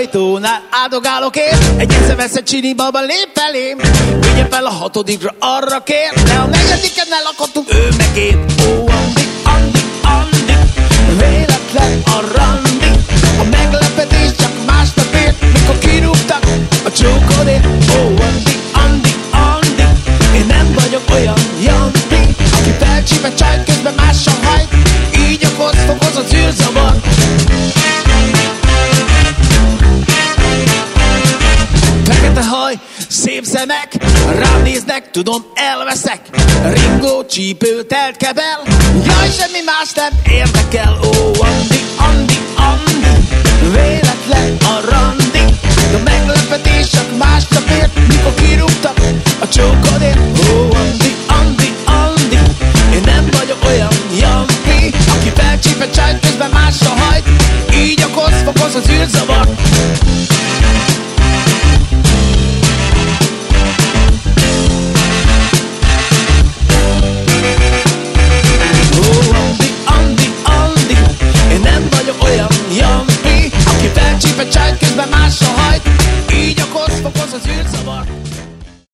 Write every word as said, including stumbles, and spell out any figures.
ajtónál áldogálok én. Egy észreveszett csini baba lép felém. Vigye fel a hatodikra, arra kér. De a negyediken elakadtunk ő meg én. Ó, Andi, Andi, Andi, véletlen a randi. A meglepetés csak másnap ért, mikor kirúgtak a csókodért. Ó, Andi, Andi, Andi, én nem vagyok olyan Jampi, aki felcsípe csaj közben mással hajt, így okoz, fokoz az űrzavar. Fekete haj, szép szemek, rám néznek, tudom, elveszek. Ringó csípő telt kebel, jaj, semmi más nem érdekel. Ó, Andi, Andi, Andi, véletlen a randi. De meglepetés csak másnap ért, mikor kirúgtak a csókodért. Ó, Andi, Andi, Andi, én nem vagyok olyan Jampi, aki felcsípe csajt közben másra hajt, így okoz, fokoz az űrzavar.